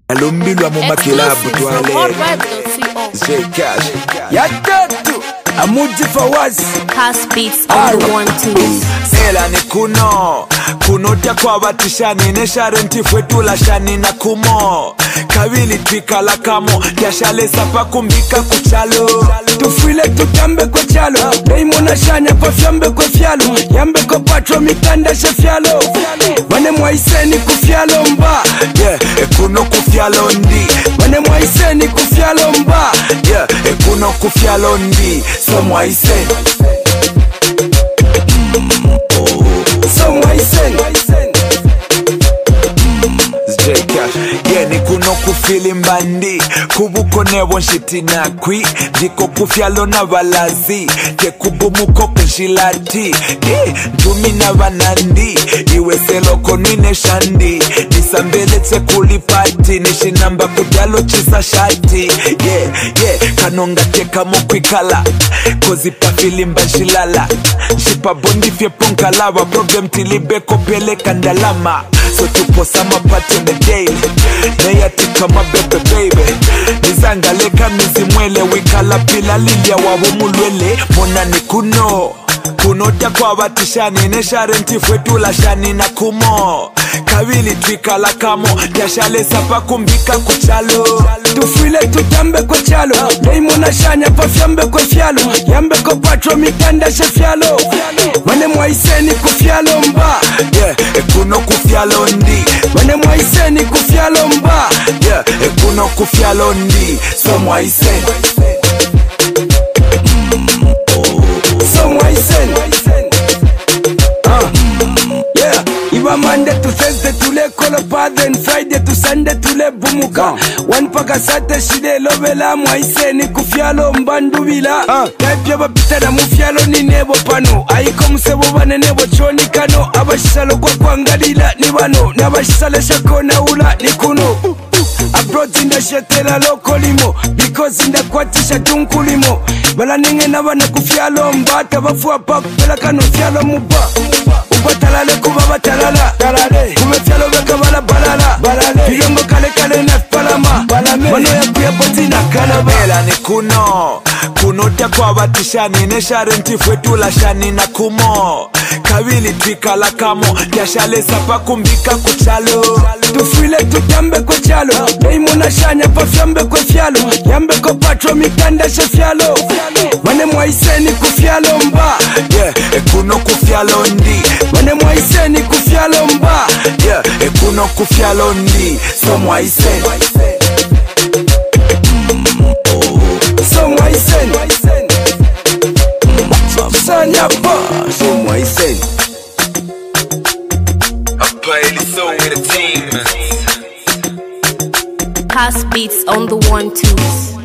Alumbilwa mu makilabu twale J-Cash Yatatu Amuji Fawaz Cash Beats on the 1-2. Ela ni kuno kwa batishani neshare ntifwetula shani na kumo Kawili twikala kamo Yashale sapa kumbika kuchalo Tufile tutambe kwa chalo Leimo na shanya kwa fyambe kwa fyalo Yambe kwa patro mikanda shafyalo Wane mwaiseni kufyalo mba kuno kufyalo ndi Wane mwaiseni kufyalo mba kuno kufyalo ndi So mwaiseni So mwaiseni J-Cash ni kuno kufili mbandi Kubuko nebo nshiti nakwi Diko kufyalo na balazi Tekubumuko kenshilati Njumi na banandi Iwe seloko nine shandi Nisambele tekulipati Nishinamba kujalo chisa shati Kanonga teka mokwikala Kozi pa fili mbanshilala Shipa bondi fye punkalava Problem tilibeko pele kandalama So tupo sama party on the daily Neyatika mabebe baby Nizangaleka mizimwele Wikala pila lilia wawo mulwele Mona ni kuno kwa batishani neshare ntifwetula shani na kumo Kawili twikala kamo Yashale sapa kumbika kuchalo Tufile tutambe kwa chalo Leimo na shanya pa fyambe kwa fyalo Yambe kwa patro mikanda shafyalo Wane mwaiseni kufyalo mba kuno kufyalo ndi Wane mwaiseni kufyalo mba kuno kufyalo ndi So mwaiseni So mwaiseni Iba Monday to Thursday tule kolopa Then Friday to Sunday tule bumuka One paka sate shide lovela mwaiseni kufyalo mbandubila Type yaba pita na mufyalo ni nebo pano Aiko musebo bane nebo choni kano Abashalo kwa kwangalila ni bano Nabashale shako na ula ni kuno Abroad inda shetela loko limo Because inda kwatisha tunkulimo Bala ninge na bana kufyalo mbata Bafuwa pa kupela kano fyalo muba Ubatalale kuba batalala Kume fyalo beka bala balala Filongo kale na palama Mano ya kuya poti na kalaba Ela ni kuno kwa batishani neshare ntifwetula shani na kumo Kawili twikala kamo Yashale sapa kumbika kuchalo Tufile tutambe kwa chalo Leimo na shanya pa fyambe kwa fyalo Yambe kwa patro mikanda shafyalo Wane mwaiseni kufyalo mba kuno kufyalo ndi Wane mwaiseni kufyalo mba kuno kufyalo ndi So mwaiseni So mwaiseni Sanya pa So mwaiseni So with a team Cash Beats on the 1-2.